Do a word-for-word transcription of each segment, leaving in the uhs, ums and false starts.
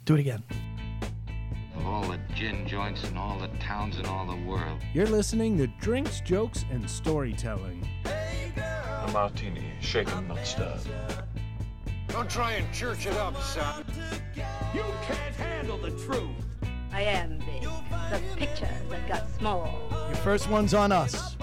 Do it again. Of all the gin joints in all the towns in all the world. You're listening to Drinks, Jokes, and Storytelling. A martini, shaken, not stirred. Don't try and church it up, son. You can't handle the truth. I am big. The picture that got small. Your first one's on us.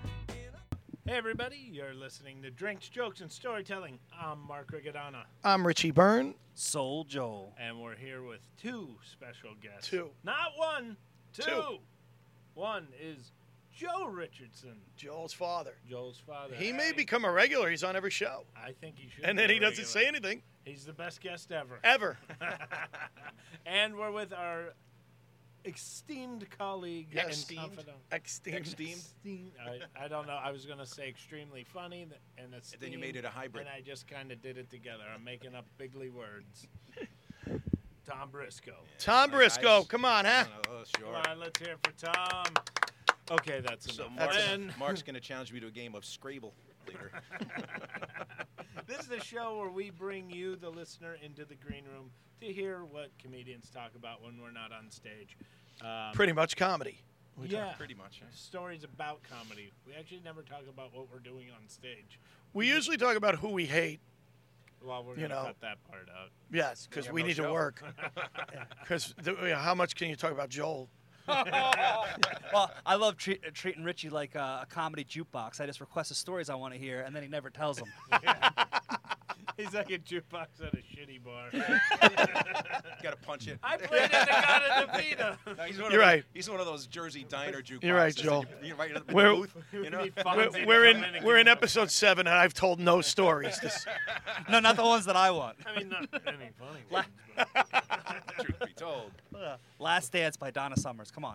Hey everybody, you're listening to Drinks, Jokes, and Storytelling. I'm Mark Rigodana. I'm Richie Byrne. Soul Joel. And we're here with two special guests. Two. Not one, two. Two. One is Joe Richardson, Joel's father. Joel's father. He may Hey, become a regular. He's on every show. I think he should. And be then a he doesn't regular. say anything. He's the best guest ever. Ever. And we're with our esteemed colleague Yeah, and esteemed. confidant. Esteemed. Esteemed. I, I don't know. I was going to say extremely funny th- and esteemed. And then you made it a hybrid. And I just kind of did it together. I'm making up bigly words. Tom Briscoe. Tom My Briscoe. guys. Come on, huh? Oh, sure. Come on, let's hear it for Tom. Okay, that's So enough. Mark's, And Mark's going to challenge me to a game of Scrabble later. this is the show where we bring you, the listener, into the green room to hear what comedians talk about when we're not on stage. Um, Pretty much comedy. yeah, Pretty much. Yeah. stories about comedy. We actually never talk about what we're doing on stage. We usually talk about who we hate. Well, we're You going to know. cut that part out. Yes, because have we no need to show. work. Because how much can you talk about Joel? Well, I love treat, treating Richie like a, a comedy jukebox. I just request the stories I want to hear, and then he never tells them. He's like a jukebox at a shitty bar. Got to punch it. I played in the God of the Vita. No, he's one You're of those, right. He's one of those Jersey diner jukeboxes. You're right, that Joel. You, you're right in the We're- booth, you know? He We're, finds it we're to in come and we're in give- episode seven, and I've told no stories. This, No, not the ones that I want. I mean, not any funny La- ones, but. Truth be told. Last Dance by Donna Summers. Come on.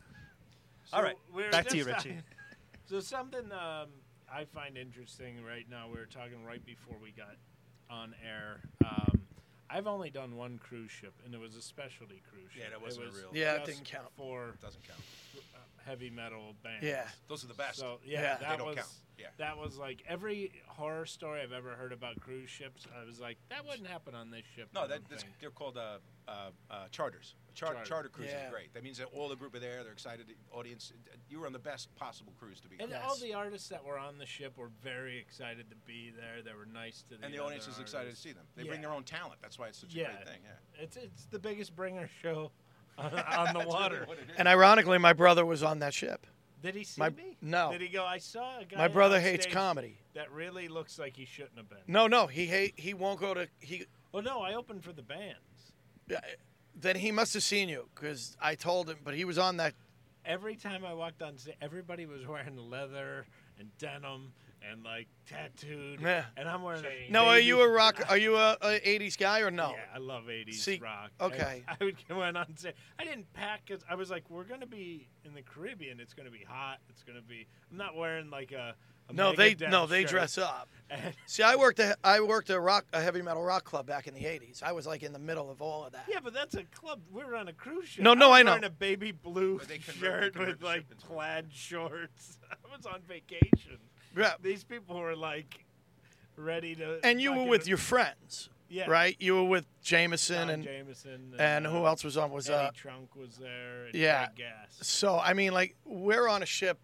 So All right, we're back to you, just- Richie. So something um, I find interesting right now, we were talking right before we got on air. Um, I've only done one cruise ship, and it was a specialty cruise ship. Yeah, that wasn't it a was real- Yeah, it just didn't count. For Doesn't count. uh, heavy metal bands. yeah. Those are the best. So yeah, Yeah. They that don't was count. Yeah. that was like every horror story I've ever heard about cruise ships. I was like, that wouldn't happen on this ship. I No, that, don't that's, think. they're called uh, uh, uh, charters. Char- Charter. Charter cruise Yeah. is great. That means that all the group are there. They're excited. The audience. You were on the best possible cruise to be. And on. all Yes. the artists that were on the ship were very excited to be there. They were nice to the And the other audience is excited to artists. see them. They bring Yeah. their own talent. That's why it's such Yeah. a great thing. Yeah. It's it's the biggest bringer show on, on the That's water. really what it is. And ironically, my brother was on that ship. Did he see My- me? no. Did he go? I saw a guy. My brother on hates stage comedy. That really looks like he shouldn't have been. No, no, he hate, he won't go to he. Well, no, I opened for the bands. Yeah, then he must have seen you because I told him, but he was on that. Every time I walked on stage, everybody was wearing leather and denim and like tattooed. Yeah. And I'm wearing a No, are baby- you a rock? Are you a, a eighties guy or no? Yeah, I love eighties See, rock. okay. I, I would go in on stage. I didn't pack because I was like, we're gonna be in the Caribbean. It's gonna be hot. It's gonna be. I'm not wearing like a. a No, they Megadeth no, they shirt. dress up. And- See, I worked a I worked a rock a heavy metal rock club back in the eighties. I was like in the middle of all of that. yeah, but that's a club. We were on a cruise ship. No, no, was I know. Wearing a baby blue But they convert- shirt they convert with the like ship into- plaid shorts. I was on vacation. Yeah. These people were like ready to. And you were fucking- with your friends, yeah, right? You were with Jameson John and Jameson and uh, who else was on? Was Eddie uh Trunk was there. And yeah. Craig Gass. so I mean like we're on a ship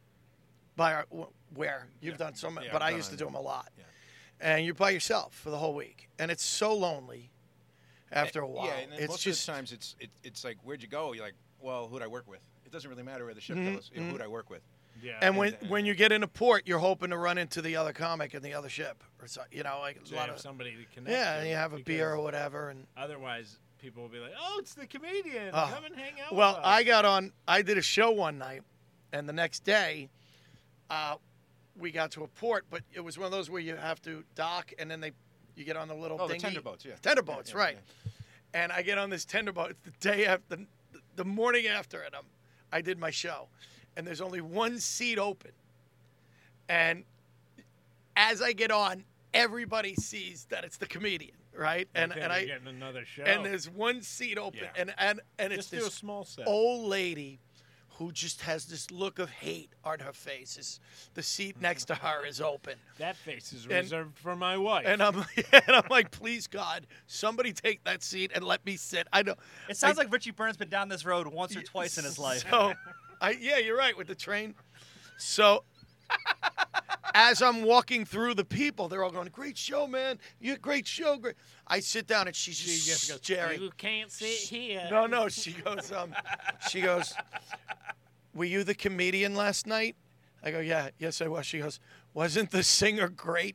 by our wh- where you've Yeah. done so much, Yeah, but I've I done used to it. do them a lot. Yeah. And you're by yourself for the whole week, and it's so lonely. After a And- while, Yeah, and then it's most just of the times it's it, it's like, where'd you go? You're like, well, who'd I work with? It doesn't really matter where the ship Mhm, goes. You know, who'd I work with? Yeah. and when and- when you get into port, you're hoping to run into the other comic in the other ship, or so, you know, like to a lot have of somebody to connect. yeah, to and you have a beer or because whatever, and Otherwise, people will be like, "Oh, it's the comedian. Oh. Come and hang out." well, with us. I got on. I did a show one night, and the next day, uh, we got to a port, but it was one of those where you have to dock, and then they, you get on the little Oh, the dinghy. tender boats, yeah. Tender Yeah, boats, yeah, right? yeah. And I get on this tender boat. It's the day after, the, the morning after, and I'm, I did my show, and there's only one seat open, and as I get on, everybody sees that it's the comedian, right? I And think and you're I getting another show. and there's one seat open, Yeah. and and and it's just do a this small set. old lady who just has this look of hate on her face. Is the seat next to her is open. That face is And- reserved for my wife. And I'm and I'm like, please God, somebody take that seat and let me sit. I know. It sounds I- like Richie Burns been down this road once or twice in his life. So, I yeah, you're right with the train. So, as I'm walking through the people, they're all going, "Great show, man! You great show, great." I sit down and she's She just just goes, staring. "You can't sit here." No, no. She goes, um, she goes, "Were you the comedian last night?" I go, "Yeah, yes, I was." She goes, "Wasn't the singer great?"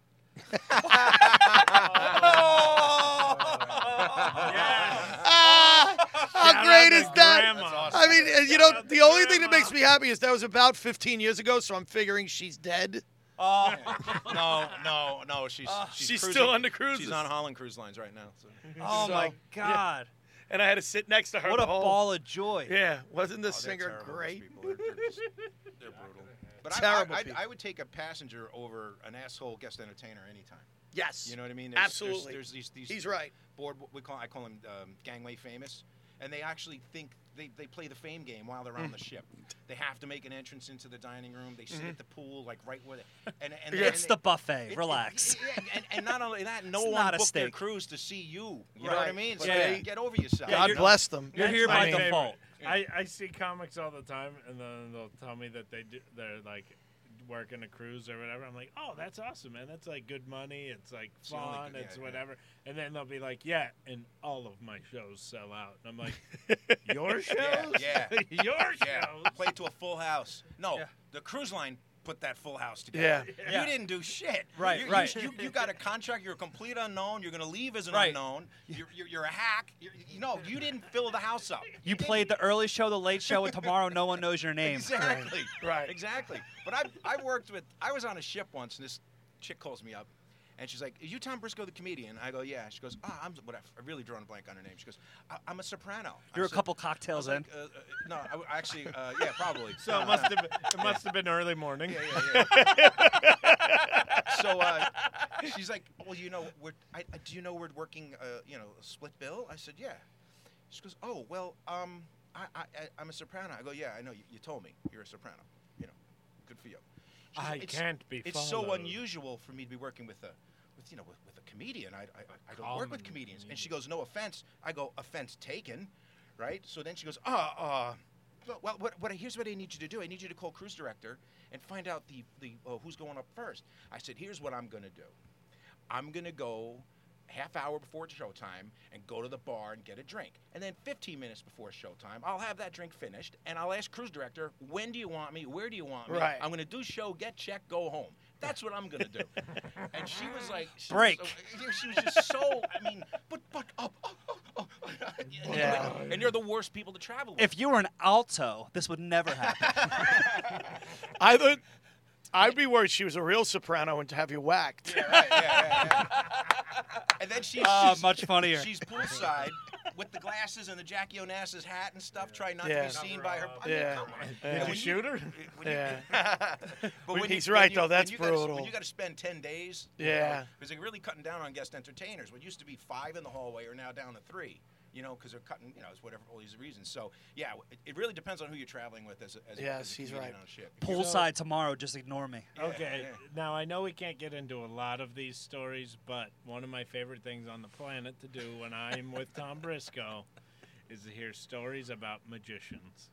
Ah, how Shout great out is to that? Grandma. That's awesome. I mean, and you know, Shout out the to only thing that Grandma. makes me happy is that was about fifteen years ago, so I'm figuring she's dead. Oh no, no, no! She's she's, She's cruising- still on the cruises. She's on Holland Cruise Lines right now. So. Oh So, my yeah. God! And I had to sit next to her. What the a whole, ball of joy! Yeah, wasn't the Oh, they're singer terrible, those great? people. They're, they're just- they're brutal. But I, Terrible I, I, people. I would take a passenger over an asshole guest entertainer anytime. Yes. You know what I mean? There's, Absolutely. There's, there's these, these He's right. board. We call I call them um, gangway famous, and they actually think they, they play the fame game while they're on the ship. They have to make an entrance into the dining room. They sit at the pool, like right where they. And, and Yeah. It's and the they- buffet. it- Relax. it- yeah, and, and not only that, no It's one not a booked their steak. cruise to see you. You know what I Right. mean? So Yeah. they get over yourself. God you know? bless them. You're That's here my by favorite. default. I, I see comics all the time, and then they'll tell me that they do, they're like working a cruise or whatever. I'm like, oh, that's awesome, man. That's like good money. It's like It's the only fun. good- yeah, it's yeah. whatever. And then they'll be like, yeah, and all of my shows sell out. And I'm like, your shows? Yeah, yeah. your Yeah, shows? play to a full house. No, Yeah. the cruise line put that full house together. Yeah. Yeah. You didn't do shit. Right, you, right. You, you, you got a contract. You're a complete unknown. You're going to leave as an Right. unknown. You're, you're, you're a hack. You're, you know, you didn't fill the house up. You played the early show, the late show, and tomorrow no one knows your name. Exactly. Right. Exactly. But I've, I've worked with, I was on a ship once, and this chick calls me up, and she's like, "Are you Tom Briscoe, the comedian?" I go, "Yeah." She goes, "Ah, I'm, what, I've really drawn a blank on her name." She goes, I, "I'm a soprano." I You're a said- couple I cocktails was in. like, uh, uh, no, I, w- actually, uh, yeah, probably. So it must have been, it must have been early morning. Yeah, yeah, yeah. So uh, she's like, "Well, you know, we're, I, I- do you know we're working, uh, you know, a split bill?" I said, "Yeah." She goes, "Oh, well, um, I, I, I- I'm a soprano." I go, "Yeah, I know. You, you told me you're a soprano. You know, good for you." She goes, I "It's- can't be It's so followed." unusual for me to be working with a, with you know, with, with a comedian. I, I, I don't work with common comedians." And she comedian. goes, "No offense." I go, "Offense taken," right? So then she goes, "Ah, uh, well, well, what, what, here's what I need you to do. I need you to call cruise director and find out the, the uh, who's going up first." I said, "Here's what I'm going to do. I'm going to go half hour before it's showtime and go to the bar and get a drink. And then fifteen minutes before showtime, I'll have that drink finished, and I'll ask cruise director, when do you want me? Where do you want me? Right. I'm going to do show, get checked, go home. That's what I'm going to do." And she was like, she Break. Was, so- she was just so, I mean, but, but, oh, oh, oh, oh. Yeah. And you're the worst people to travel with. If you were an alto, this would never happen. I thought I'd be worried she was a real soprano and to have you whacked. Yeah, right, yeah, yeah, yeah. And then she's, Ah, she's much funnier. She's poolside with the glasses and the Jackie Onassis hat and stuff, trying not Yeah. to be seen by her. I mean, Yeah. come on. Yeah. And Did when you shoot her? when you- Yeah. but when He's you, right, when you- though. when That's you gotta- brutal. When you got to spend ten days, Yeah. because they're really cutting down on guest entertainers. What used to be five in the hallway are now down to three. You know, because they're cutting, you know, it's whatever, all these reasons. So, yeah, it, it really depends on who you're traveling with as a, as a, Yes, as a he's comedian right. on a ship. If you- Poolside tomorrow, just ignore me. Okay, yeah. now I know we can't get into a lot of these stories, but one of my favorite things on the planet to do when I'm with Tom Briscoe is to hear stories about magicians.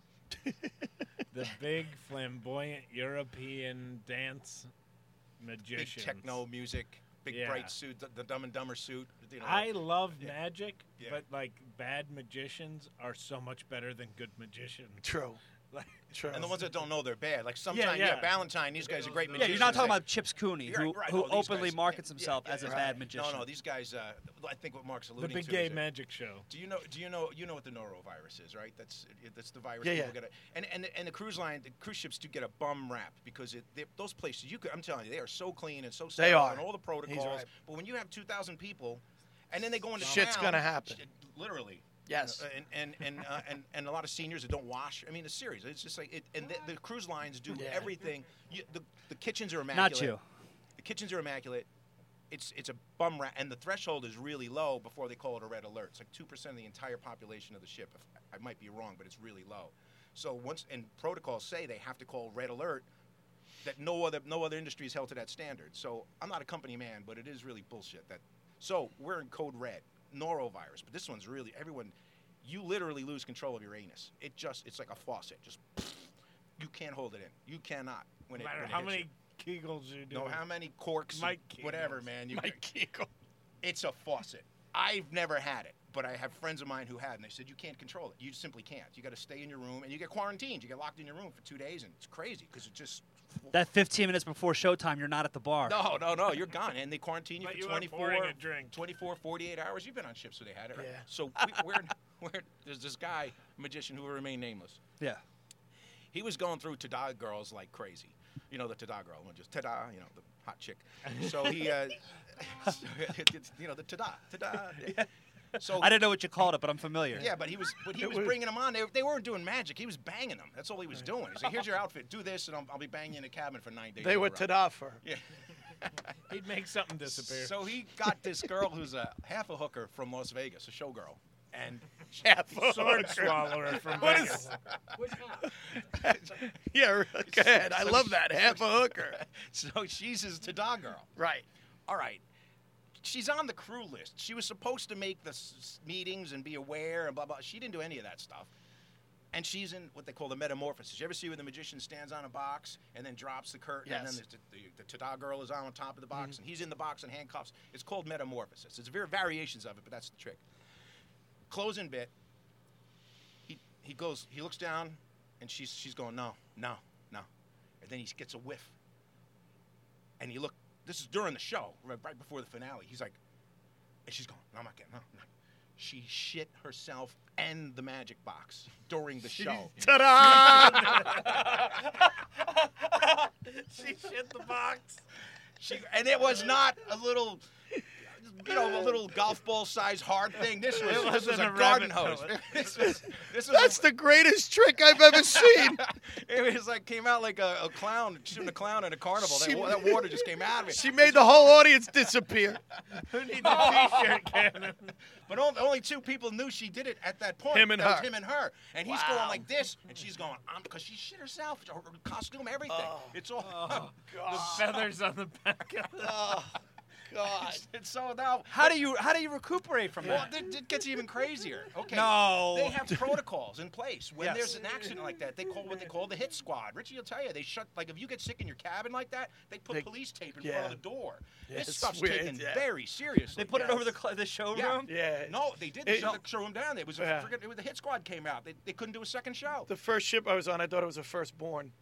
The big, flamboyant European dance Big magicians. techno music, big Yeah. bright suit, the, the Dumb and Dumber suit. You know, I love Yeah. magic, Yeah. but like bad magicians are so much better than good magicians. True. Like, True. and the ones that don't know they're bad. Like sometimes, yeah, yeah. Valentine, these guys are great Yeah, magicians. you're not talking They- about Chips Cooney, You're who, right, who no, these openly guys- markets yeah, himself yeah, as a right. bad magician. No, no, these guys. Uh, I think what Mark's the alluding big to. gay is that- magic show. Do you know? Do you know? You know what the norovirus is, right? That's that's the virus. Yeah, people yeah. Get a, and and and the cruise line, the cruise ships do get a bum rap because it, they, those places. You could, I'm telling you, they are so clean and so They sterile are. and all the protocols. right. But when you have two thousand people, and then they go into Shit's town, gonna happen. sh- Literally. Yes. Uh, and and and, uh, and and a lot of seniors that don't wash. I mean, it's serious. It's just like it. And the, the cruise lines do Yeah. everything. You, the the kitchens are immaculate. Not you. The kitchens are immaculate. It's it's a bum rat, and the threshold is really low before they call it a red alert. It's like two percent of the entire population of the ship. If, I might be wrong, but it's really low. So once and protocols say they have to call red alert. That no other no other industry is held to that standard. So I'm not a company man, but it is really bullshit. That so we're in code red, norovirus, but this one's really everyone. You literally lose control of your anus. It just it's like a faucet. Just you can't hold it in. You cannot. When No it, matter when it how hits many you. Kegels you do. No, how many corks, Mike whatever, Kegels. man. You Mike Kegel. It's a faucet. I've never had it, but I have friends of mine who had, and they said you can't control it. You simply can't. You got to stay in your room, and you get quarantined. You get locked in your room for two days, and it's crazy because it just. That fifteen minutes before showtime, you're not at the bar. No, no, no, you're gone, and they quarantine you But for you are twenty-four, pouring a drink. twenty-four, forty-eight hours. You've been on ships where they had it, right? Yeah. So we, we're, we're, there's this guy, magician, who will remain nameless. Yeah. He was going through Tada girls like crazy. You know the Tada girl, and just Tada, you know, the hot chick. So he, uh, so it's, you know, the Tada, Tada. Yeah. So I didn't know what you called it, but I'm familiar. yeah, but he was, but he It was was- bringing them on. They, they weren't doing magic. He was banging them. That's all he was doing. He said, "Here's your outfit. Do this, and I'll, I'll be banging you in a cabin for nine days." They in a were row." tada for. Yeah. He'd make something disappear. So he got this girl who's a half a hooker from Las Vegas, a showgirl, and Half a Sword hooker. swallower from What Vegas. is? Yeah, go ahead. I love that. Half a hooker. so she's his Tada girl. Right. All right. She's on the crew list. She was supposed to make the s- s- meetings and be aware and blah, blah. She didn't do any of that stuff. And she's in what they call the metamorphosis. You ever see where the magician stands on a box and then drops the curtain, and then Yes. the, the, the Tada girl is on top of the box, and he's in the box in handcuffs? It's called metamorphosis. It's very variations of it, but that's the trick. Closing bit. He he goes. He looks down, and she's she's going no, no, no, and then he gets a whiff. And he look. This is during the show, right, right before the finale. He's like, and she's going, no, I'm not getting, no, no. She shit herself and the magic box during the show. Ta-da! She shit the box. She, and it was not a little, you know, a little golf ball size hard thing. This was, It this was wasn't a a garden rabbit hose. pellet. This was, this was That's a, the greatest trick I've ever seen. It was like came out like a, a clown shooting a clown at a carnival. She- that, wa- that water just came out of it. She made the whole audience disappear. Who needs a t-shirt cannon? But only, only two people knew she did it at that point. Him and that was her. him and her. And he's Wow. going like this, and she's going, I'm because she shit herself, her costume, everything. Oh. It's all. The feathers on the back of the... Oh, God. And so now, How do you how do you recuperate from well, that? it, it gets even crazier. Okay. No. They have protocols in place. When Yes. there's an accident like that, they call what they call the hit squad. Richie will tell you, they shut, like, if you get sick in your cabin like that, they put They- police tape in yeah. front of the door. Yeah, this it's stuff's weird, taken yeah. very seriously. They put it over the Yes. cl- the showroom. Yeah. No, they did. They It- shut the showroom down. It was a, Yeah. forget, it was the hit squad came out. They, they couldn't do a second show. The first ship I was on, I thought it was a firstborn.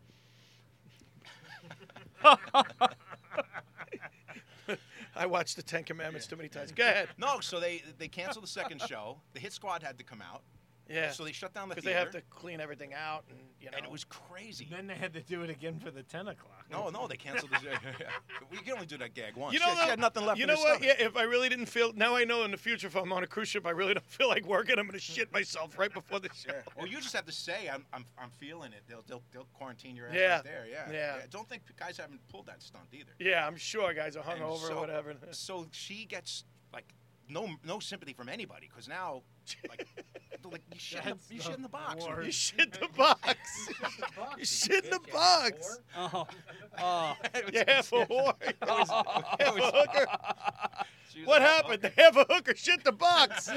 I watched the Ten Commandments too many times. Go ahead. No, so they they canceled the second show. The hit squad had to come out. Yeah. So they shut down the Because theater. they have to clean everything out, and you know. and it was crazy. Then they had to do it again for the ten o'clock. No, no, they canceled the. We can only do that gag once. You know, she, she though, had nothing left. You in know her what? stomach. Yeah, if I really didn't feel, now I know in the future if I'm on a cruise ship, I really don't feel like working. I'm gonna shit myself right before the show. Yeah. Or you just have to say, "I'm, I'm, I'm feeling it." They'll, they'll, they'll quarantine your ass Yeah. right there. Yeah. Yeah. Don't think guys haven't pulled that stunt either. Yeah, I'm sure guys are And hungover so, or whatever. So she gets like no, no sympathy from anybody because now, like, like you shit, in the, That's you shit in the box. the You shit the box. You shit in the box. Oh, oh. You half a whore. Half a hooker. She was What like, happened? The half a hooker shit the box.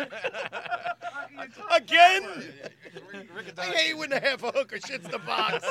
Again? Rick- I hate when the half a hooker shits the box.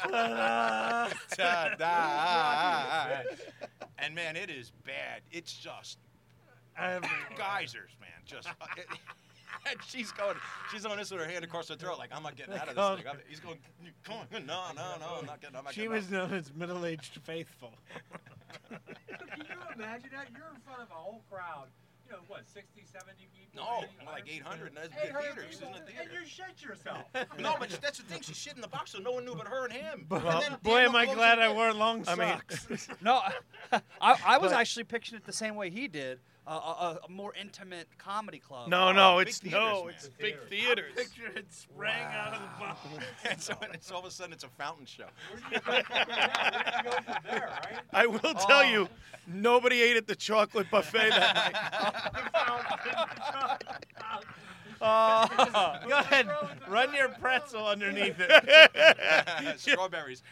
Ta-da. And man, it is bad. It's just Everywhere. geysers, man. Just. uh, it- and she's going. She's on this with her hand across her throat, like I'm not getting out of Come- this thing. I'm, he's going. Come on, no, no, no, I'm not getting. I'm not She getting was out. known as middle-aged faithful. Can you imagine that? You're in front of a whole crowd. You know, what, sixty, seventy people? No, eighty, more like eight hundred. And that's eight the hundred theater. She's in people, the and theater. you shit yourself. No, but that's the thing. She shit in the box, so no one knew but her and him. Well, and then boy, am Daniel I closed glad the I bit. wore long I mean- socks. No, I, I was But- actually picturing it the same way he did. Uh, a, a more intimate comedy club. No, no, big it's theaters, no, man. it's big theaters. Picture it sprang out of the box. And so it's all of a sudden it's a fountain show. Where do you go from there, right? I will tell you, nobody ate at the chocolate buffet that night. Oh, go ahead. Run your pretzel underneath it. Strawberries.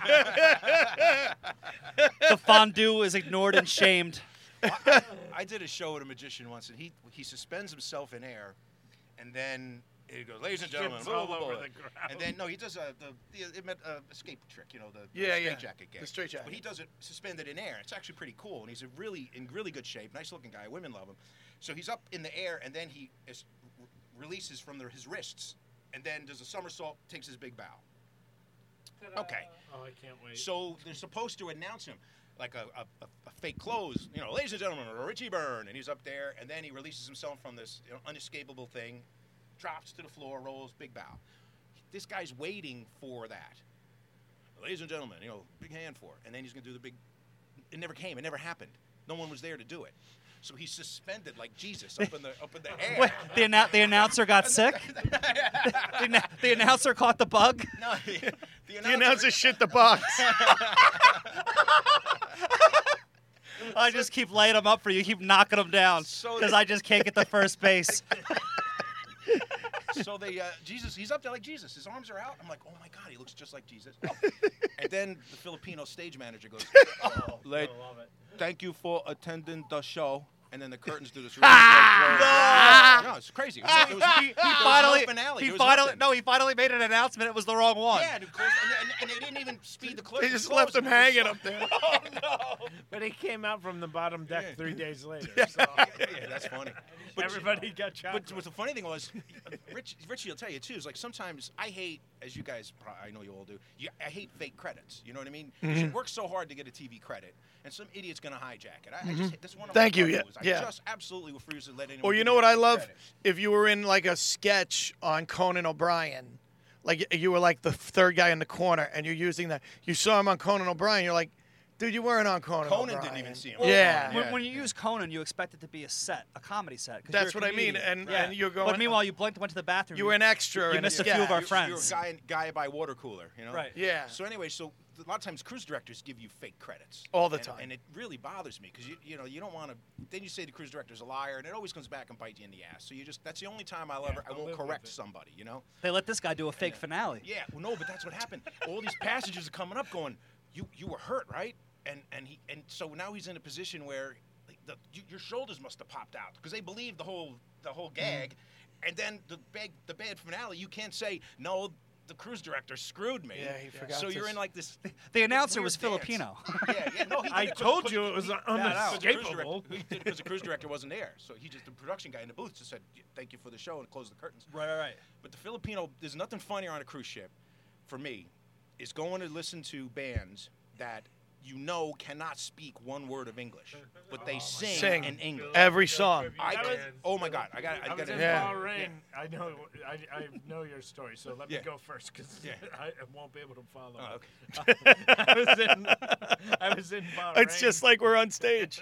The fondue is ignored and shamed. I, I did a show with a magician once, and he he suspends himself in air, and then he goes, "Ladies and gentlemen," Shits blah, all blah, blah, over blah. the ground. And then no, he does a the, the it meant, uh, escape trick, you know, the, the Yeah, yeah. straitjacket gag. The straitjacket. But he does it suspended in air. It's actually pretty cool, and he's a really in really good shape, nice looking guy. Women love him. So he's up in the air, and then he is, r- releases from the, his wrists, and then does a somersault, takes his big bow. Okay. Oh, I can't wait. So they're supposed to announce him like a, a, a fake close, you know, ladies and gentlemen, Richie Byrne, and he's up there, and then he releases himself from this you know, unescapable thing, drops to the floor, rolls, big bow. This guy's waiting for that. Ladies and gentlemen, you know, big hand for it. And then he's going to do the big, it never came, it never happened. No one was there to do it. So he's suspended like Jesus up in the up in the air. Wait, the, annou- the announcer got sick? the, annou- the announcer caught the bug? No, the, the The announcer, announcer shit the box. I just keep laying them up for you, keep knocking them down So because they- I just can't get to first base. So they, uh, Jesus, he's up there like Jesus. His arms are out. I'm like, oh my God, he looks just like Jesus. Oh. And then the Filipino stage manager goes, oh, late, thank you for attending the show. And then the curtains do this really Ah! no, it's crazy. It was, it was, he, he there was finally, no finale. he There was finally, nothing. no, he finally made an announcement. It was the wrong one. Yeah, and, it closed, and, and, and they didn't even speed the close. They just left him hanging up there. Oh, no. But he came out from the bottom deck Yeah. three days later. Yeah, So yeah, that's funny. But everybody got chocolate. But what the funny thing was, Rich, Richie will tell you too. Is like sometimes I hate, as you guys, pro- I know you all do. You, I hate fake credits. You know what I mean? You should work so hard to get a T V credit, and some idiot's gonna hijack it. I, I just, that's one of Thank my you, yeah, bugaboo is I yeah. just absolutely refuse to let anyone. Or you give know me what a I fake love? credit. If you were in like a sketch on Conan O'Brien, like you were like the third guy in the corner, and you're using that. You saw him on Conan O'Brien. You're like, dude, you weren't on Conan. Conan O'Brien. didn't even see him. Yeah. When, when you use Conan, you expect it to be a set, a comedy set. 'cause That's you're a what I mean, comedian. and- yeah. and you're going- But meanwhile, you blinked, went to the bathroom. You were an extra You in a missed a sketch. few of our You're- friends. You're a guy, guy by water cooler, you know. Right. Yeah. So anyway, so a lot of times cruise directors give you fake credits All the And- time. and it really bothers me because you you know you don't want to. Then you say the cruise director's a liar, and it always comes back and bite you in the ass. So you just that's the only time I'll ever I I'll won't live with correct it. somebody, you know. They let this guy do a fake finale. Yeah, well, no, but that's what happened. All these passengers are coming up, going, "You you were hurt, right?" And and he and so now he's in a position where like, the, you, your shoulders must have popped out because they believe the whole the whole gag, and then the bad the bad finale. You can't say no. The cruise director screwed me. Yeah, he forgot So to you're s- in like this. The announcer weird was dance. Filipino. yeah, yeah, no. He did I it 'cause- told 'cause you it was he- unescapable. Because the cruise director wasn't there, so he just the production guy in the booth just said, "Thank you for the show," and closed the curtains. Right, right, right. But the Filipino, there's nothing funnier on a cruise ship, for me, is going to listen to bands that you know cannot speak one word of English, but they sing, Sing. in English. Every song. I, That was- oh my God, I got, I I got was in Yeah. Bahrain. I know, I, I know your story, so let Yeah. me go first because Yeah. I, I won't be able to follow. Oh, I was in, I was in Bahrain. It's just like we're on stage.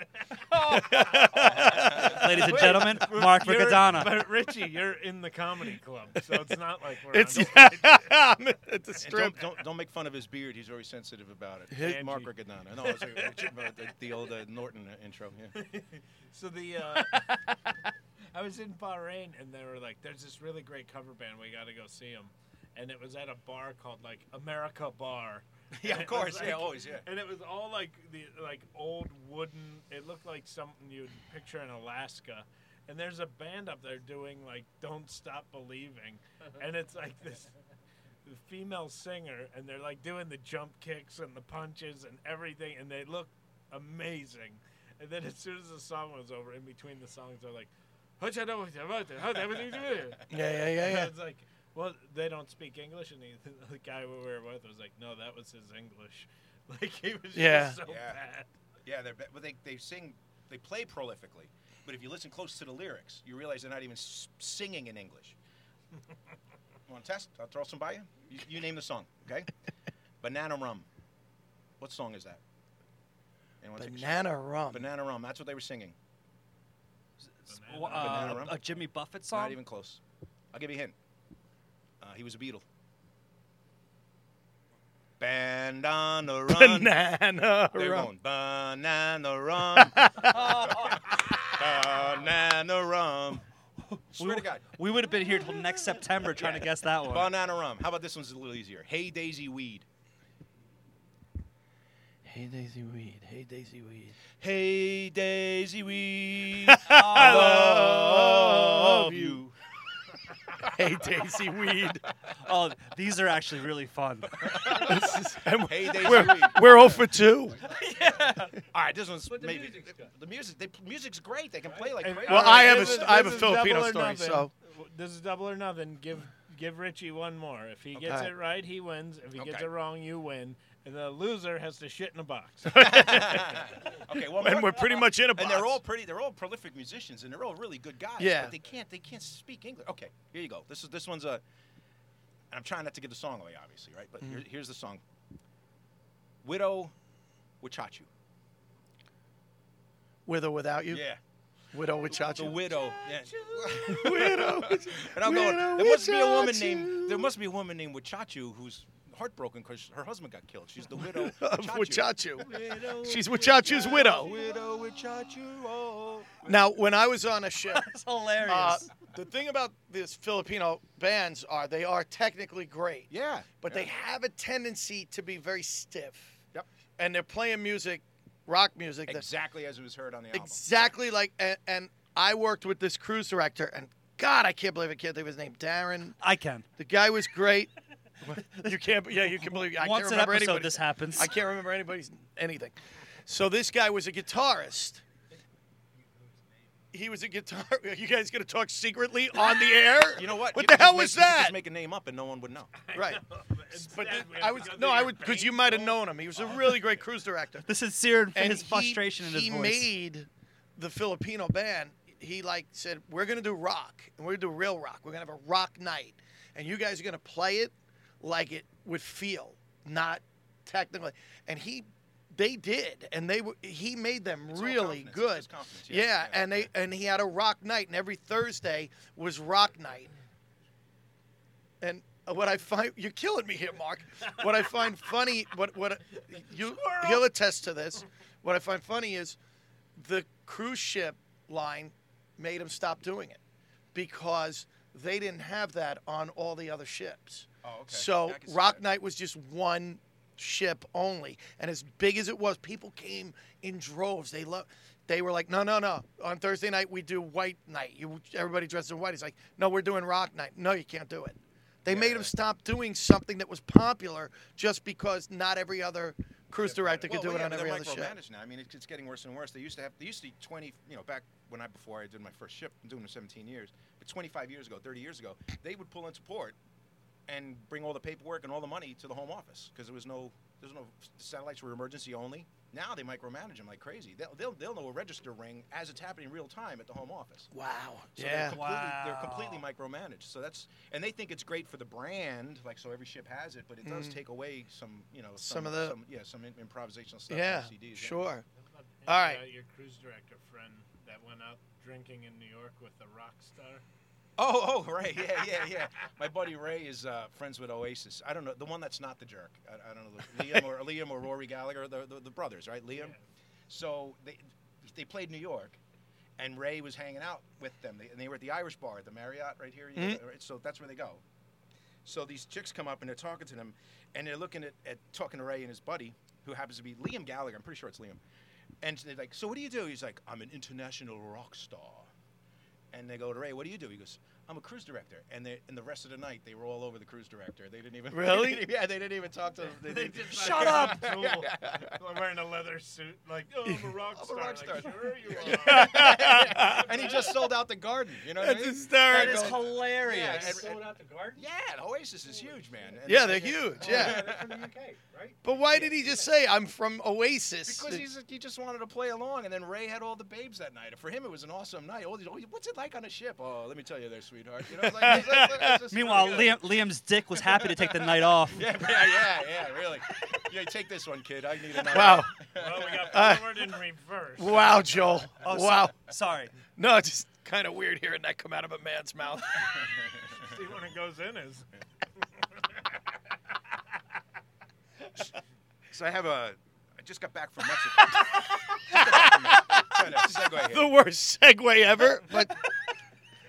Ladies and gentlemen, Mark You're- Riccadonna. But Richie, you're in the comedy club, so it's not like we're. It's on it's a And strip. don't, don't don't make fun of his beard. He's very sensitive about it. His- Mark Riccadonna. No, it's a, uh, the, the old uh, Norton uh, intro. Yeah. So the uh, I was in Bahrain, and they were like, "There's this really great cover band. We got to go see them." And it was at a bar called like America Bar. Yeah, And of it was course. Yeah, like- always. Yeah. And it was all like the like old wooden. It looked like something you'd picture in Alaska. And there's a band up there doing like "Don't Stop Believing," and it's like this the female singer, and they're like doing the jump kicks and the punches and everything, and they look amazing. And then as soon as the song was over, in between the songs, they're like, "What you know about it? How everything doing?" Yeah, yeah, yeah, yeah. It's like, well, they don't speak English, and he, the guy we were with was like, "No, that was his English." Like he was Yeah. just so Yeah. bad. Yeah, they're, but they, they sing, they play prolifically. But if you listen close to the lyrics, you realize they're not even s- singing in English. Want to test? I'll throw some by you. you. You name the song, okay? Banana Rum. What song is that? Anyone take a shot? Banana rum. Banana Rum. That's what they were singing. Uh, Banana Rum? a Jimmy Buffett song? Not even close. I'll give you a hint. Uh, he was a Beatle. Banana Run. Banana They're rum. going, banana rum. Banana rum. Swear to God. We would have been here till next September trying Yeah. to guess that one. Banana rum. How about this one's a little easier? Hey Daisy Weed. Hey Daisy Weed. Hey Daisy Weed. Hey Daisy Weed. I love you. Hey Daisy Weed. Oh, these are actually really fun. This is- and Hey Daisy we're, Weed. we're oh for two. All right, this one's But the maybe music's good. the music. They, music's great. They can play like And- crazy. Well, all I have this a- is- I have a this is Filipino double or story, nothing. so- This is double or nothing. Give give Richie one more. If he gets Okay. it right, he wins. If he gets Okay. it wrong, you win. And the loser has to shit in a box. Okay, well, And more- we're pretty much in a box. And they're all pretty. They're all prolific musicians, and they're all really good guys. Yeah. But they can't. They can't speak English. Okay, here you go. This is this one's a. And I'm trying not to give the song away, obviously, right? But Mm-hmm. here, here's the song. Widow, Wichachu. With or without you? Yeah. Widow with The Chachi. widow. Yeah. Widow. And I'm going. Widow There must be a woman Wichachu. named. There must be a woman named Wichachu who's heartbroken because her husband got killed. She's the widow Of Wichachu. Wichachu. Widow She's Wichachu's widow. Widow Wichachu. Oh. Now, when I was on a ship, That's hilarious. uh, the thing about these Filipino bands are they are technically great, Yeah. but yeah. they have a tendency to be very stiff. Yep. And they're playing music, rock music, that's Exactly as it was heard on the album. exactly like. And, and I worked with this cruise director, and God, I can't believe I can't think of his name. Darren. I can. The guy was great. You can't. Yeah, you can believe. I Once can't an remember episode anybody. this happens. I can't remember anybody's anything. So this guy was a guitarist. He was a guitar. You guys gonna talk secretly on the air? You know what? What You the could hell just was make, you could that? Just make a name up and no one would know. Right. Instead, But th- we have I to was go no, through I your would because pain you might have roll. known him. He was a really great cruise director. The sincere and And his he- frustration in his he voice. made the Filipino band. He like said, "We're gonna do rock, and we're gonna do real rock. We're gonna have a rock night, and you guys are gonna play it like it would feel, not technically." And he, they did, and they were. He made them It's all really confidence. It's good. just confidence, Yeah, yeah, yeah, and they and he had a rock night, and every Thursday was rock night. And what I find, you're killing me here, Mark. What I find funny, what what you he'll attest to this. What I find funny is the cruise ship line made him stop doing it because they didn't have that on all the other ships. Oh, okay. So Yeah, I can see Rock that. Night was just one ship only, and as big as it was, people came in droves. They love. They were like, no, no, no. On Thursday night we do White Night. You everybody dressed in white. He's like, no, we're doing Rock Night. No, you can't do it. They made him stop doing something that was popular just because not every other cruise director could well, do well, it yeah, on but every they're other ship. micromanaged now. I mean, it's, it's getting worse and worse. They used to have, they used to be twenty, you know, back when I, before I did my first ship, I'm doing it seventeen years, but twenty-five years ago, thirty years ago, they would pull into port and bring all the paperwork and all the money to the home office because there was no, there's no, the satellites were emergency only. Now they micromanage them like crazy. They'll, they'll, they'll know a register ring as it's happening real time at the home office. Wow. So yeah. they're completely, they're Wow. completely micromanaged. So that's, and they think it's great for the brand, like so every ship has it, but it does Mhm. take away some, you know, Some some, of the- some, yeah, some in- improvisational stuff. Yeah. on C Ds, Sure. How All about right. Your cruise director friend that went out drinking in New York with the rock star. Oh, oh, right, yeah, yeah, yeah. My buddy Ray is uh, friends with Oasis. I don't know the one that's not the jerk. I, I don't know the, Liam or Liam or Rory Gallagher, the, the, the brothers, right? Liam. Yeah. So they they played New York, and Ray was hanging out with them. They, and they were at the Irish Bar at the Marriott right here. You know, Mhm. right? So that's where they go. So these chicks come up and they're talking to them, and they're looking at, at talking to Ray and his buddy, who happens to be Liam Gallagher. I'm pretty sure it's Liam. And they're like, "So what do you do?" He's like, "I'm an international rock star." And they go to Ray, "What do you do?" He goes, "I'm a cruise director." And they, and the rest of the night, they were all over the cruise director. They didn't even Really? yeah, they didn't even talk to him. They, They they- just Shut up! Cool. Wearing a leather suit, like, oh, I'm a rock I'm a star. rock Like, star. sure you are. and he just sold out the garden. You know what I That's mean? hysterical. That is Yeah, hilarious. and- Sold out the garden? Yeah, Oasis is huge, man. And- Yeah, they're and- huge. Oh, Yeah. they're from the U K, right? But why did he just say, I'm from Oasis? Because he's, he just wanted to play along, and then Ray had all the babes that night. For him, it was an awesome night. All these, oh, what's it like on a ship? Oh, let me tell you there, sweetheart. You know, it's like, it's like- it's just Meanwhile, really Liam, Liam's dick was happy to take the night off. Yeah, yeah, yeah, yeah, really. Yeah, take this one, kid. I need another. Wow. Well, we got Uh, forward and reverse. Wow, Joel. Oh, so- wow. sorry. No, it's just kind of weird hearing that come out of a man's mouth. See when it goes in is. So I have a. I just got back from Mexico. Just got back from Mexico. Sorry, no, segue here. The worst segue ever. But Well, wait.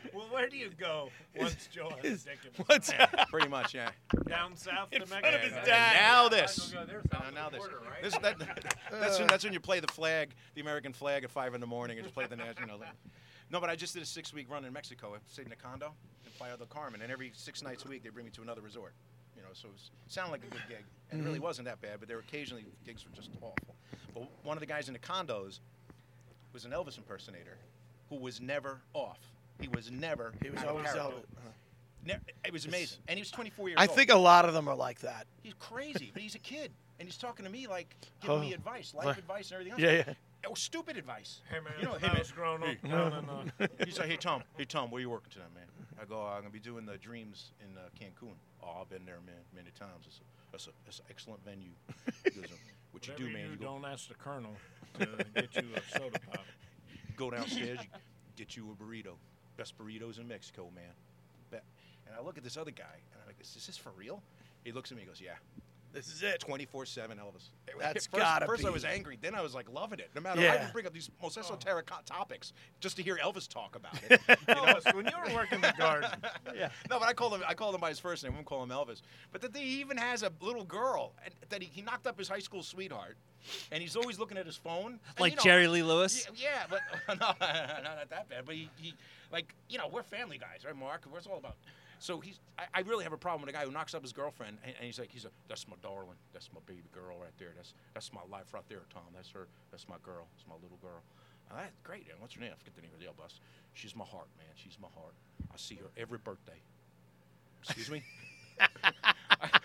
Where do you go once Joe has a dick in his What's mouth? Yeah, pretty much, yeah. Down south In to front of his Mexico. dad. Now this. Go there, Now, south of now the this. border, right? this that, that's, when, that's when you play the flag, the American flag at five in the morning, and just play the national. You know, like, no, but I just did a six-week run in Mexico. I stayed in a condo in Playa del Carmen, and every six nights a week they bring me to another resort. You know, so it, was, it sounded like a good gig, and it really wasn't that bad. But there were occasionally gigs were just awful. But one of the guys in the condos was an Elvis impersonator, who was never off. He was never. He was out of always character. Elvis. Uh-huh. Ne- it was amazing, and he was twenty-four years I old. think a lot of them are like that. He's crazy, but he's a kid, and he's talking to me like giving Oh. me advice, life Right. advice, and everything else. Yeah, yeah. Oh, stupid advice. Hey, man, You know, when hey, I man. was growing up Hey. down in, uh, He's like, hey Tom, hey Tom, where you working tonight, man? I go, I'm gonna be doing the Dreams in uh, Cancun. Oh, I've been there, man, many times. It's a, that's a, that's an excellent venue. He goes, what you whatever do, man? you You go, don't ask the colonel to get you a soda pop. go downstairs, you get you a burrito. Best burritos in Mexico, man. Bet. And I look at this other guy, and I'm like, is this for real? He looks at me and goes, yeah. This is it. twenty-four seven Elvis. That's first, gotta First I be- was angry, then I was like loving it. No matter Yeah. I would bring up these most esoteric co- topics just to hear Elvis talk about it. You know? Elvis, when you were working the garden, Yeah. No, but I call him I call him by his first name. I won't call him Elvis. But that he even has a little girl and that he, he knocked up his high school sweetheart, and he's always looking at his phone. And, Like you know, Jerry Lee Lewis? Yeah, yeah, but no, not that bad. But he, he, like, you know, we're family guys, right, Mark? We're all about. So he's. I, I really have a problem with a guy who knocks up his girlfriend, and, and he's like, he's a, that's my darling, that's my baby girl right there. That's that's my life right there, Tom. That's her. That's my girl. That's my little girl. Oh, that's great. And what's her name? I forget the name of the other bus. She's my heart, man. She's my heart. I see her every birthday. Excuse me. I,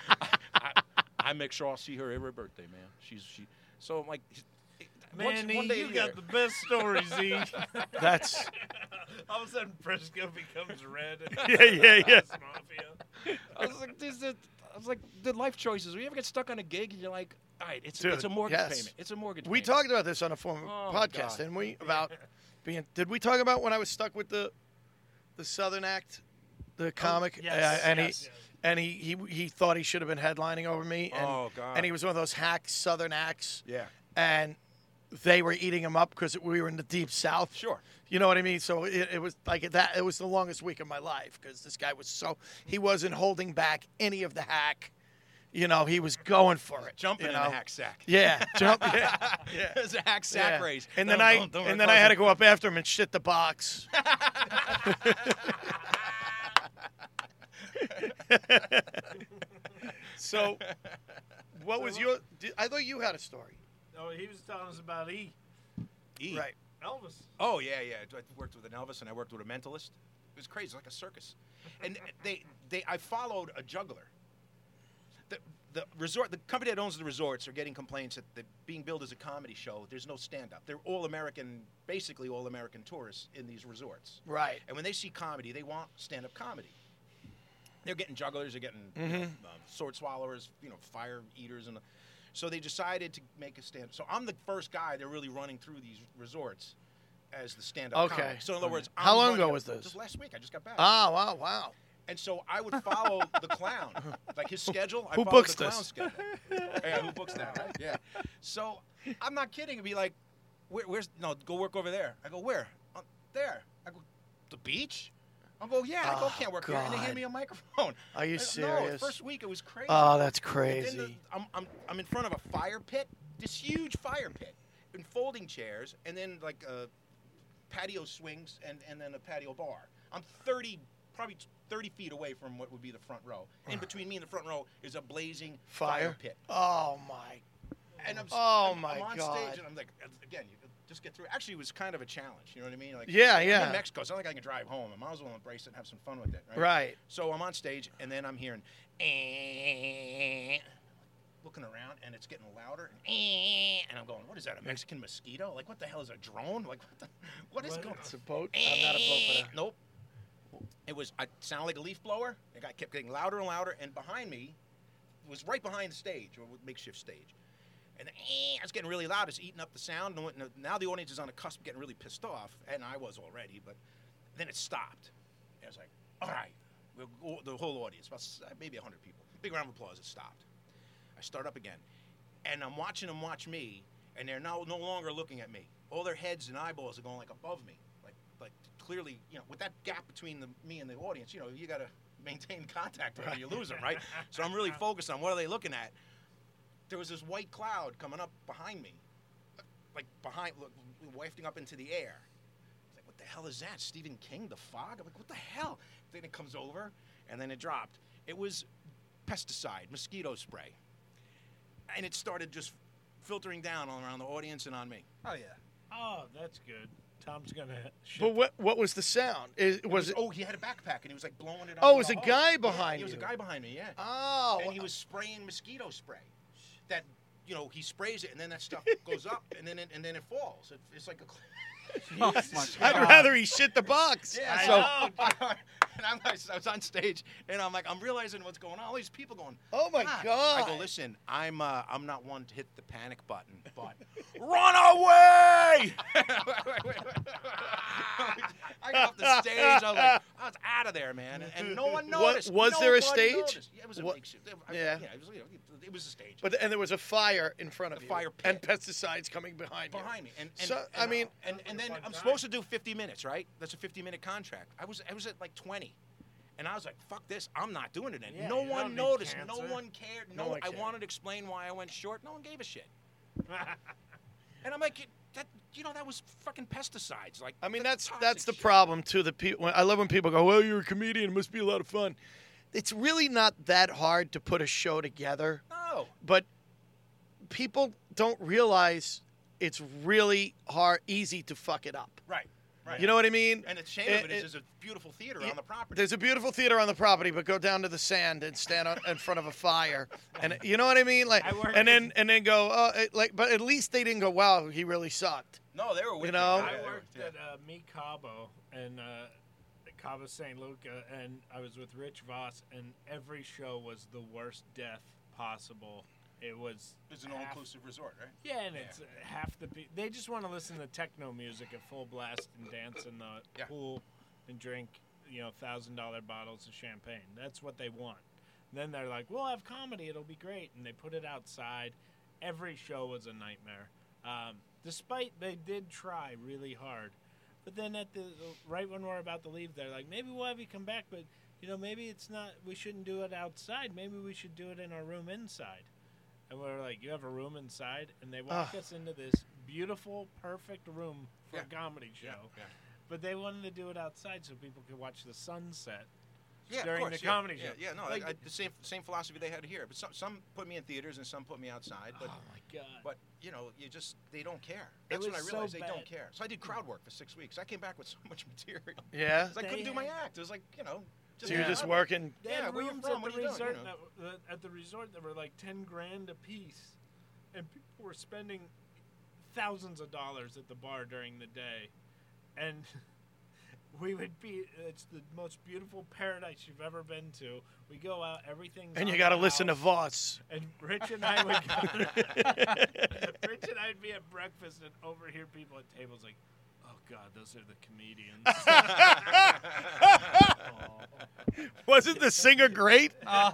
I, I make sure I see her every birthday, man. She's she. So I'm like, once- man, one E, day a you year- got the best stories, E. That's All of a sudden, Briscoe becomes red. And Yeah, yeah, yeah. Mafia. I was like, this, this, I was like, the life choices. When you ever get stuck on a gig and you're like, all right, it's Dude, it's a mortgage yes. payment. It's a mortgage we payment. talked about this on a former Oh, podcast, God. didn't we? About being. Did we talk about when I was stuck with the the Southern Act, the comic, yes, uh, and yes. he and he, he he thought he should have been headlining over me, and Oh, God. and he was one of those hack Southern acts, Yeah. and they were eating him up because we were in the deep South. Sure. You know what I mean? So it, it was like that. It was the longest week of my life because this guy was so he wasn't holding back any of the hack. You know, he was going for it. Jumping you in know? a hack sack. Yeah, jump. Yeah, yeah. It's a hack sack Yeah. race. And then Don't- I don't- don't and then I close had it. to go up after him and shit the box. So, what was your? Did, I thought you had a story. Oh, he was telling us about E. E. Right. Elvis. Oh yeah, yeah. I worked with an Elvis and I worked with a mentalist. It was crazy, like a circus. And they, they, I followed a juggler. The, the resort, the company that owns the resorts are getting complaints that they're being billed as a comedy show. There's no stand-up. They're all American, basically all American tourists in these resorts. Right. And when they see comedy, they want stand-up comedy. They're getting jugglers, they're getting you Mm-hmm. know, um, sword swallowers, you know, fire eaters, and so they decided to make a stand. So I'm the first guy they're really running through these resorts as the stand-up Okay. comic. So in other words, How I'm long running ago it- was this? Just last week. I just got back. Ah, wow, wow. And so I would follow the clown, like his schedule. I Who followed books the clown this? schedule. Yeah, who books that? Right? Yeah. So I'm not kidding. It'd be like, Where, "Where's no? Go work over there." I go, "Where?" Uh, there. I go, "The beach." I go, "Yeah." I go, Oh, "Can't work here." And they hand God. me a microphone. Are you Uh, serious? No, first week it was crazy. Oh, that's And then the- crazy. I'm, I'm, I'm in front of a fire pit, this huge fire pit, and folding chairs, and then like uh, patio swings, and, and then a patio bar. I'm thirty, probably thirty feet away from what would be the front row. In between me and the front row is a blazing fire, Fire. pit. Oh my. And I'm, s- Oh, I'm, my I'm on God. stage, and I'm like, again, you just get through. Actually, it was kind of a challenge. You know what I mean? Like, Yeah, I'm yeah. in Mexico. It's not like I can drive home. I might as well embrace it and have some fun with it. Right. Right. So I'm on stage, and then I'm hearing, "Eh," looking around, and it's getting louder, and, "Eh," and I'm going, "What is that? A Mexican mosquito? Like, what the hell is a drone? Like, what the, what is What? going?" It's a boat. I'm not a boat, but a- Nope. It was. I sounded like a leaf blower. It got kept getting louder and louder, and behind me was right behind the stage, or makeshift stage. And eh, it's getting really loud. It's eating up the sound. And when- now the audience is on the cusp, of getting really pissed off, and I was already. But then it stopped. And I was like, "All right," we'll go, the whole audience, about s- maybe a hundred people. Big round of applause. It stopped. I start up again, and I'm watching them watch me, and they're now no longer looking at me. All their heads and eyeballs are going like above me, like like clearly, you know, with that gap between the, me and the audience, you know, you got to maintain contact or you lose them, right? So I'm really focused on what are they looking at. There was this white cloud coming up behind me, like behind, look, wafting up into the air. It's like, what the hell is that? Stephen King, The Fog? I'm like, what the hell? Then it comes over, and then it dropped. It was pesticide, mosquito spray. And it started just filtering down all around the audience and on me. Oh, yeah. Oh, that's good. Tom's going to ship. But what what was the sound? Is, was, was it? Oh, he had a backpack, and he was, like, blowing it Oh, on it was the a hose. guy Yeah, behind He was a you. guy behind me, yeah. Oh. And he was spraying mosquito spray. That, you know, he sprays it, and then that stuff goes up, and then it, and then it falls. It, it's like a... Oh, my I'd God. rather he shit the box. Yeah, I so know. and I'm like, I was on stage, and I'm like, I'm realizing what's going on. All these people going, Oh my "Ah." God. I go, listen, I'm uh, I'm not one to hit the panic button, but run away! I got off the stage. I was like, I was out of there, man, and, and no one What- noticed. was there a Nobody stage? noticed. Yeah, it was a What- makeshift. I- yeah. yeah, it was, you know, it was a stage. But and there was a fire in front of A you. fire and pit. pesticides coming behind you. behind me, and, and, So, and I mean- and, and then fun I'm time. supposed to do fifty minutes, right? That's a fifty minute contract. I was I was at like twenty, and I was like, "Fuck this! I'm not doing it." Yeah, no you one don't need noticed. No cancer. one cared. No No, one I cared. wanted to explain why I went short. No one gave a shit. And I'm like, that you know, that was fucking pesticides. Like, I mean, that's that's that's toxic the shit. problem too. The people. I love when people go, "Well, you're a comedian. It must be a lot of fun." It's really not that hard to put a show together, No. but people don't realize it's really hard, easy to fuck it up. Right. Right. You know what I mean? And the shame It- of it is, it- there's a beautiful theater Yeah, on the property. There's a beautiful theater on the property, but go down to the sand and stand on, in front of a fire, and you know what I mean? Like, I work and then with- and then go, oh, it, like, but at least they didn't go, wow, he really sucked. No, they were with You me. know? Yeah, I they were- worked yeah. at uh, Me Cabo and uh, Cabo Saint Luca, and I was with Rich Voss, and every show was the worst death possible. It was. It's an half- all-inclusive resort, right? Yeah, and it's uh, half the pe- they just want to listen to techno music at full blast and dance in the Yeah. pool and drink, you know, thousand dollar bottles of champagne. That's what they want. Then they're like, "We'll have comedy; it'll be great," and they put it outside. Every show was a nightmare. Um, despite they did try really hard, but then at the right when we're about to leave, they're like, "Maybe we'll have you come back, but you know, maybe it's not. We shouldn't do it outside. Maybe we should do it in our room inside." And we're like, "You have a room inside?" And they walk Ugh. us into this beautiful, perfect room for Yeah. a comedy show. Yeah, yeah. But they wanted to do it outside so people could watch the sunset Yeah, during of course, the yeah, comedy yeah, show. Yeah, no, Like, I, I, the same same philosophy they had here. But some some put me in theaters and some put me outside. But oh my god! but you know, you just they don't care. It That's when I was so realized they bad. don't care. So I did crowd work for six weeks. I came back with so much material. Yeah. 'Cause I They couldn't do my had- act. It was like you know. So you're Yeah. just working. They Yeah, had where you rooms from? at What the are you doing? resort You know? that, that- at the resort that were like ten grand a piece, and people were spending thousands of dollars at the bar during the day, and we would be. It's the most beautiful paradise you've ever been to. We go out, everything's. And you on got to the listen to house, Voss. And Rich and I would go. Rich and I'd be at breakfast and overhear people at tables like, "Oh God, those are the comedians." Wasn't the singer great?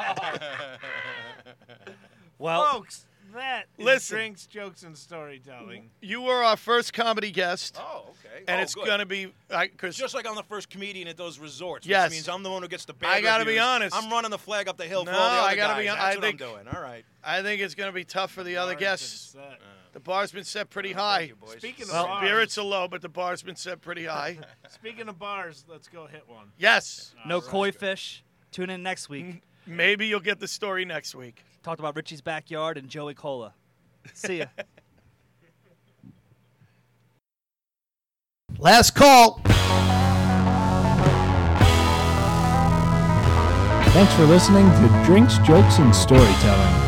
Well, Folks, that is listen. drinks, jokes, and storytelling. you were our first comedy guest, Oh, okay. and Oh, it's good. gonna be because Just like I'm the first comedian at those resorts, Yes. which means I'm the one who gets the bad I gotta be reviews. honest. I'm running the flag up the hill for No, all the other I gotta guys. be hon- That's I what think- I'm doing. All right. I think it's gonna be tough for the other Bar's been guests. set. The bar's been set pretty Oh, high. thank you, boys. Speaking of Well, bars, spirits are low, but the bar's been set pretty high. speaking of bars, let's go hit one. Yes. No Alright. koi fish. Tune in next week. Maybe you'll get the story next week. Talked about Richie's backyard and Joey Cola. See ya. Last call. Thanks for listening to Drinks, Jokes, and Storytelling.